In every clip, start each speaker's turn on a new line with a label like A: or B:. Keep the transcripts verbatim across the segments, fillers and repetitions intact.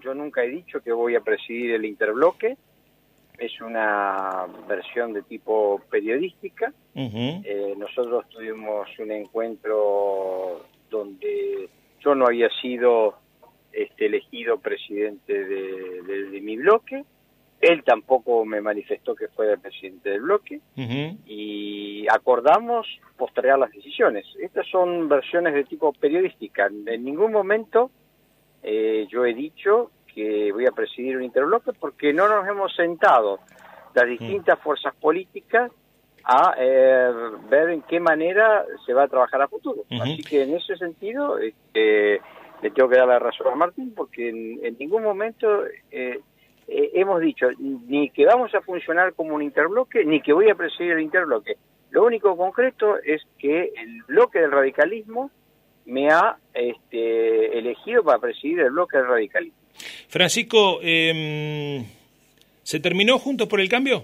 A: yo nunca he dicho que voy a presidir el interbloque, es una versión de tipo periodística. Uh-huh. eh, nosotros tuvimos un encuentro donde yo no había sido este, elegido presidente de, de, de mi bloque, él tampoco me manifestó que fuera el presidente del bloque, uh-huh. y acordamos postergar las decisiones. Estas son versiones de tipo periodística. En ningún momento eh, yo he dicho que voy a presidir un interbloque porque no nos hemos sentado las distintas uh-huh. fuerzas políticas a eh, ver en qué manera se va a trabajar a futuro. Uh-huh. Así que en ese sentido eh, le tengo que dar la razón a Martín, porque en, en ningún momento eh, eh, hemos dicho ni que vamos a funcionar como un interbloque, ni que voy a presidir el interbloque. Lo único concreto es que el bloque del radicalismo me ha este, elegido para presidir el bloque del radicalismo.
B: Francisco, eh, ¿se terminó Juntos por el Cambio?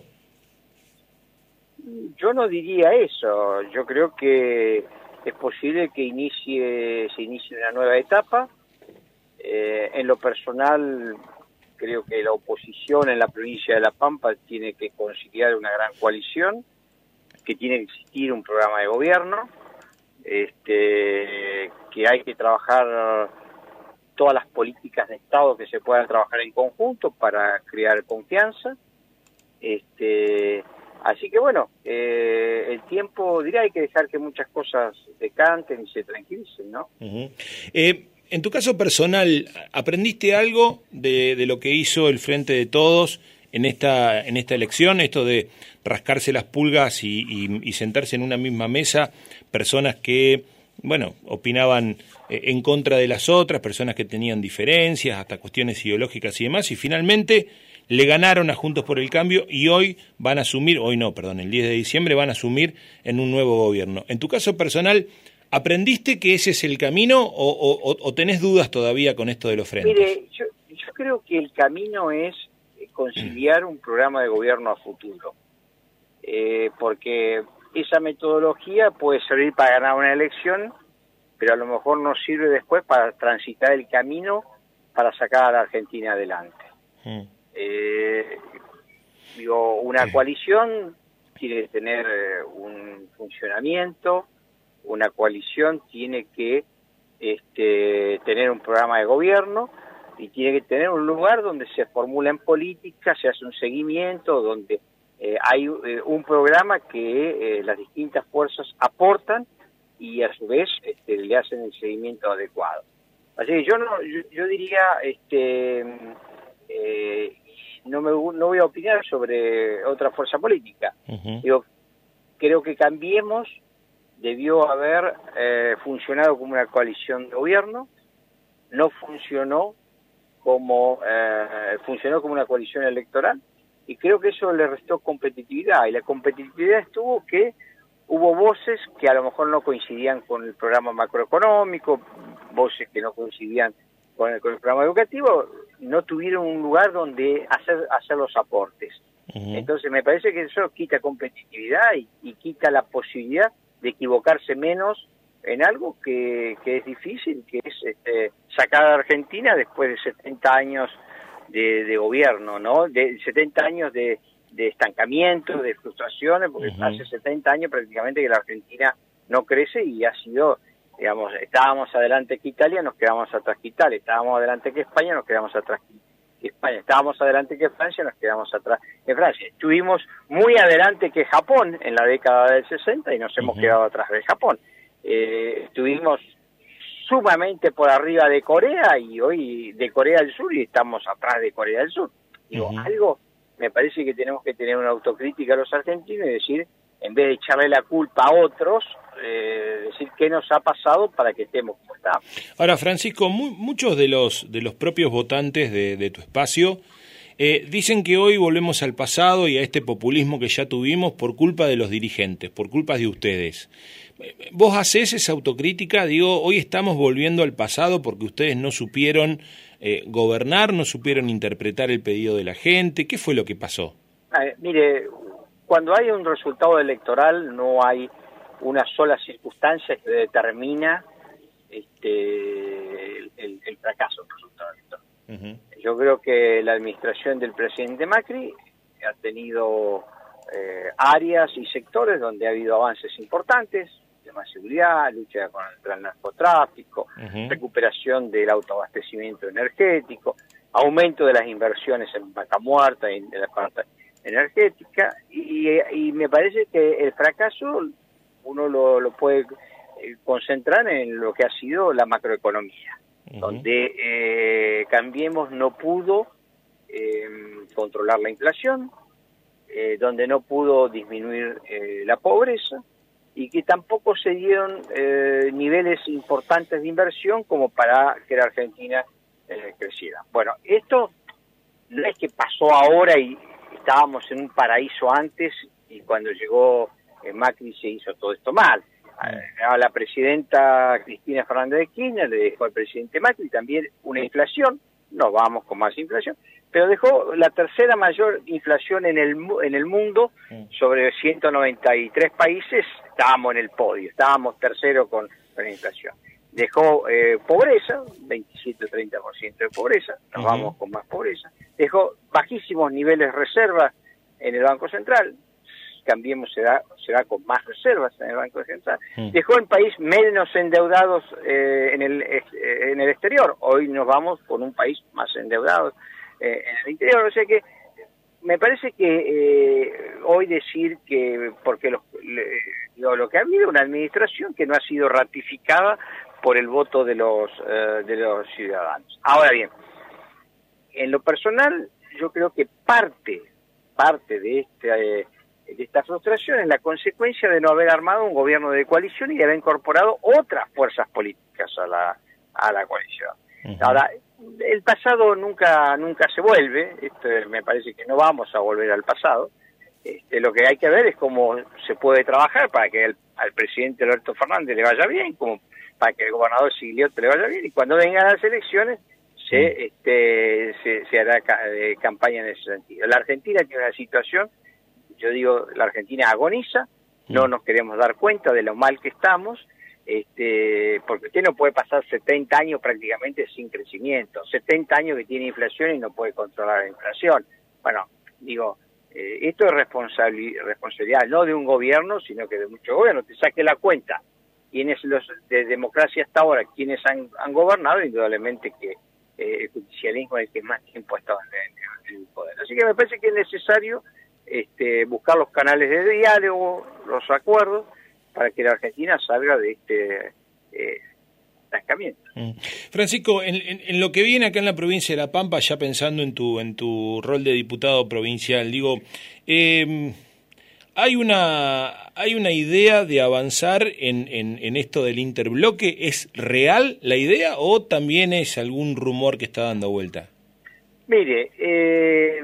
A: Yo no diría eso. Yo creo que es posible que inicie se inicie una nueva etapa. Eh, en lo personal, creo que la oposición en la provincia de La Pampa tiene que conciliar una gran coalición, que tiene que existir un programa de gobierno, este, que hay que trabajar todas las políticas de Estado que se puedan trabajar en conjunto para crear confianza. Este, así que bueno, eh, el tiempo dirá, hay que dejar que muchas cosas decanten y se tranquilicen, ¿no?
B: Uh-huh. Eh, en tu caso personal, ¿aprendiste algo de, de lo que hizo el Frente de Todos en esta en esta elección, esto de rascarse las pulgas y, y, y sentarse en una misma mesa, personas que, bueno, opinaban eh, en contra de las otras, personas que tenían diferencias, hasta cuestiones ideológicas y demás, y finalmente le ganaron a Juntos por el Cambio y hoy van a asumir, hoy no, perdón, el diez de diciembre van a asumir en un nuevo gobierno? En tu caso personal, ¿aprendiste que ese es el camino o, o, o tenés dudas todavía con esto de los frentes?
A: Mire, yo, yo creo que el camino es conciliar un programa de gobierno a futuro, eh, porque esa metodología puede servir para ganar una elección, pero a lo mejor no sirve después para transitar el camino para sacar a la Argentina adelante. Mm. Eh, digo, una coalición tiene que tener eh, un funcionamiento, una coalición tiene que este, tener un programa de gobierno y tiene que tener un lugar donde se formulan políticas, se hace un seguimiento, donde eh, hay eh, un programa que eh, las distintas fuerzas aportan y a su vez este, le hacen el seguimiento adecuado. Así que yo no, yo, yo diría, este, eh, no me no voy a opinar sobre otra fuerza política. Uh-huh. Digo, creo que Cambiemos debió haber eh, funcionado como una coalición de gobierno, no funcionó como eh, funcionó como una coalición electoral, y creo que eso le restó competitividad, y la competitividad estuvo que hubo voces que a lo mejor no coincidían con el programa macroeconómico, voces que no coincidían con el, con el programa educativo, no tuvieron un lugar donde hacer hacer los aportes. Uh-huh. Entonces me parece que eso quita competitividad y, y quita la posibilidad de equivocarse menos en algo que, que es difícil, que es este, sacar a Argentina después de setenta años de, de gobierno, ¿no? De setenta años de, de estancamiento, de frustraciones, porque uh-huh. hace setenta años prácticamente que la Argentina no crece y ha sido, digamos, estábamos adelante que Italia, nos quedamos atrás que Italia, estábamos adelante que España, nos quedamos atrás que España, estábamos adelante que Francia, nos quedamos atrás que Francia. Estuvimos muy adelante que Japón en la década del sesenta y nos hemos uh-huh. quedado atrás de Japón. Eh, estuvimos sumamente por arriba de Corea y hoy de Corea del Sur y estamos atrás de Corea del Sur. Digo, uh-huh. algo me parece que tenemos que tener una autocrítica a los argentinos y decir, en vez de echarle la culpa a otros, eh, decir qué nos ha pasado para que estemos como estamos.
B: Ahora, Francisco, mu- muchos de los de los propios votantes de, de tu espacio eh, dicen que hoy volvemos al pasado y a este populismo que ya tuvimos por culpa de los dirigentes, por culpa de ustedes. ¿Vos hacés esa autocrítica? Digo, hoy estamos volviendo al pasado porque ustedes no supieron eh, gobernar, no supieron interpretar el pedido de la gente. ¿Qué fue lo que pasó?
A: Ah, mire, cuando hay un resultado electoral no hay una sola circunstancia que determina este, el, el, el fracaso del resultado electoral. Uh-huh. Yo creo que la administración del presidente Macri ha tenido eh, áreas y sectores donde ha habido avances importantes, más seguridad, lucha contra el narcotráfico, uh-huh. recuperación del autoabastecimiento energético, aumento de las inversiones en vaca muerta y en la parte energética, y, y me parece que el fracaso uno lo, lo puede concentrar en lo que ha sido la macroeconomía, uh-huh. donde eh, Cambiemos no pudo eh, controlar la inflación, eh, donde no pudo disminuir eh, la pobreza, y que tampoco se dieron eh, niveles importantes de inversión como para que la Argentina eh, creciera. Bueno, esto no es que pasó ahora y estábamos en un paraíso antes y cuando llegó eh, Macri se hizo todo esto mal. A la presidenta Cristina Fernández de Kirchner le dejó al presidente Macri también una inflación, no vamos con más inflación, pero dejó la tercera mayor inflación en el en el mundo, sobre ciento noventa y tres países, estábamos en el podio, estábamos tercero con, con la inflación. Dejó eh, pobreza, veintisiete a treinta por ciento de pobreza, nos uh-huh. vamos con más pobreza. Dejó bajísimos niveles de reservas en el Banco Central, Cambiemos será, será con más reservas en el Banco Central. Uh-huh. Dejó el país menos endeudados eh, en, el, eh, en el exterior, hoy nos vamos con un país más endeudado eh, en el interior, o sea que me parece que eh, hoy decir que, porque lo, le, lo, lo que ha habido una administración que no ha sido ratificada por el voto de los eh, de los ciudadanos. Ahora bien, en lo personal, yo creo que parte, parte de este, eh, de esta frustración es la consecuencia de no haber armado un gobierno de coalición y de haber incorporado otras fuerzas políticas a la, a la coalición. Uh-huh. Ahora, el pasado nunca nunca se vuelve, esto me parece que no vamos a volver al pasado. Este, lo que hay que ver es cómo se puede trabajar para que el, al presidente Alberto Fernández le vaya bien, como para que el gobernador Sigliotti le vaya bien, y cuando vengan las elecciones se, uh-huh. este, se, se hará ca- eh, campaña en ese sentido. La Argentina tiene una situación, yo digo, la Argentina agoniza, no nos queremos dar cuenta de lo mal que estamos, este, porque usted no puede pasar setenta años prácticamente sin crecimiento, setenta años que tiene inflación y no puede controlar la inflación. Bueno, digo, eh, esto es responsabilidad, responsabilidad no de un gobierno, sino que de muchos gobiernos. Te saque la cuenta, quienes los de democracia hasta ahora, quienes han, han gobernado, indudablemente que eh, el judicialismo es el que más tiempo ha estado en, en el poder. Así que me parece que es necesario Este, buscar los canales de diálogo, los acuerdos, para que la Argentina salga de este eh, estancamiento.
B: Mm. Francisco, en, en, en lo que viene acá en la provincia de La Pampa, ya pensando en tu en tu rol de diputado provincial, digo, eh, hay una hay una idea de avanzar en, en, en esto del interbloque. ¿Es real la idea o también es algún rumor que está dando vuelta?
A: Mire, eh,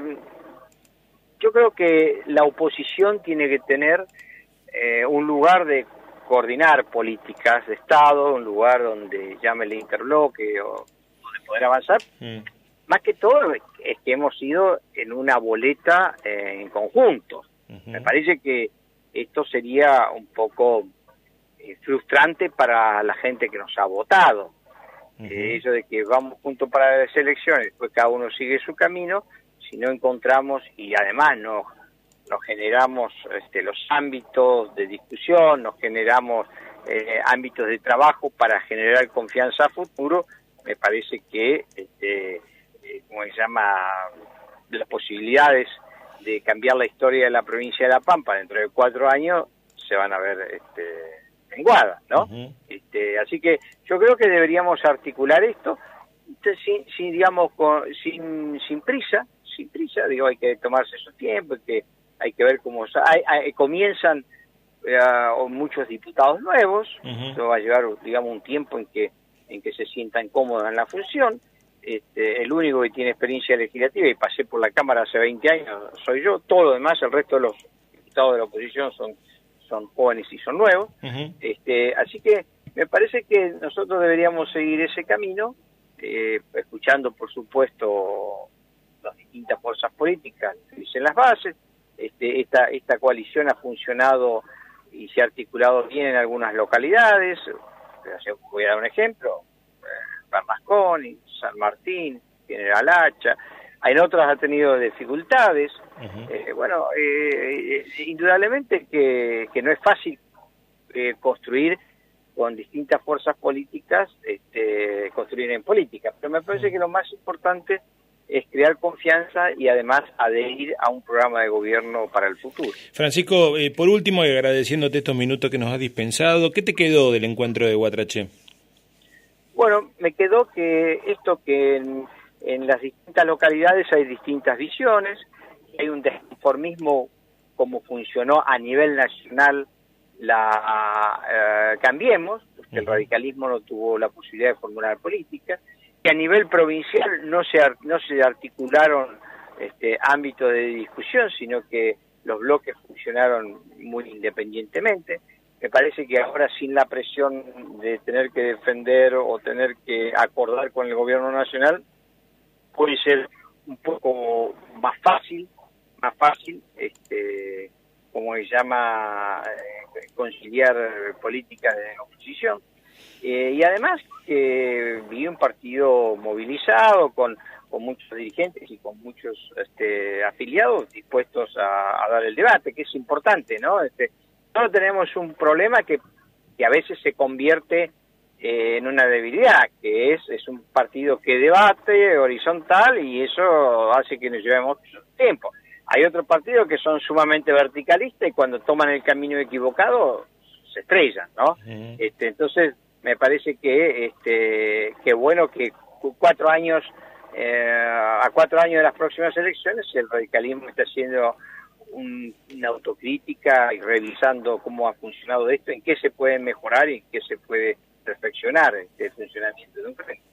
A: yo creo que la oposición tiene que tener eh, un lugar de coordinar políticas de Estado, un lugar donde llámele interbloque o donde poder avanzar. Mm. Más que todo es que hemos ido en una boleta eh, en conjunto. Uh-huh. Me parece que esto sería un poco eh, frustrante para la gente que nos ha votado. Uh-huh. Eh, eso de que vamos juntos para las elecciones, después cada uno sigue su camino. Si no encontramos y además nos, nos generamos este, los ámbitos de discusión, nos generamos eh, ámbitos de trabajo para generar confianza a futuro, me parece que, este, eh, como se llama, las posibilidades de cambiar la historia de la provincia de La Pampa dentro de cuatro años se van a ver este, menguadas, ¿no? Uh-huh. Este, así que yo creo que deberíamos articular esto sin, sin digamos, con, sin, sin prisa, sin prisa, digo, hay que tomarse su tiempo, que hay que ver cómo hay, hay, comienzan eh, muchos diputados nuevos, uh-huh. Eso va a llevar, digamos, un tiempo en que en que se sientan cómodos en la función. Este, el único que tiene experiencia legislativa, y pasé por la Cámara hace veinte años, soy yo. Todo lo demás, el resto de los diputados de la oposición son son jóvenes y son nuevos. Uh-huh. Este, así que me parece que nosotros deberíamos seguir ese camino, eh, escuchando, por supuesto, las distintas fuerzas políticas que dicen las bases. Este, esta, esta coalición ha funcionado y se ha articulado bien en algunas localidades. Voy a dar un ejemplo, eh, Bernasconi, San Martín, General Hacha, en otras ha tenido dificultades.
B: Uh-huh.
A: Eh, bueno, eh, indudablemente que, que no es fácil eh, construir con distintas fuerzas políticas, este, construir en política, pero me parece que lo más importante es crear confianza y además adherir a un programa de gobierno para el futuro.
B: Francisco, eh, por último, y agradeciéndote estos minutos que nos has dispensado, ¿qué te quedó del encuentro de Guatraché? Bueno,
A: me quedó que esto que en, en las distintas localidades hay distintas visiones, hay un desconformismo como funcionó a nivel nacional la uh, Cambiemos, porque el radicalismo no tuvo la posibilidad de formular política, que a nivel provincial no se no se articularon este, ámbitos de discusión, sino que los bloques funcionaron muy independientemente. Me parece que ahora, sin la presión de tener que defender o tener que acordar con el gobierno nacional, puede ser un poco más fácil, más fácil, este, como se llama, eh, conciliar políticas de oposición. Eh, y además que vi un partido movilizado con, con muchos dirigentes y con muchos este, afiliados dispuestos a, a dar el debate, que es importante, ¿no? Este, nosotros tenemos un problema que, que a veces se convierte eh, en una debilidad, que es, es un partido que debate horizontal y eso hace que nos llevemos tiempo. Hay otros partidos que son sumamente verticalistas y cuando toman el camino equivocado se estrellan, ¿no? Uh-huh. Este, entonces me parece que este que bueno que cuatro años eh, a cuatro años de las próximas elecciones el radicalismo está haciendo un, una autocrítica y revisando cómo ha funcionado esto, en qué se puede mejorar y en qué se puede perfeccionar este funcionamiento de un país.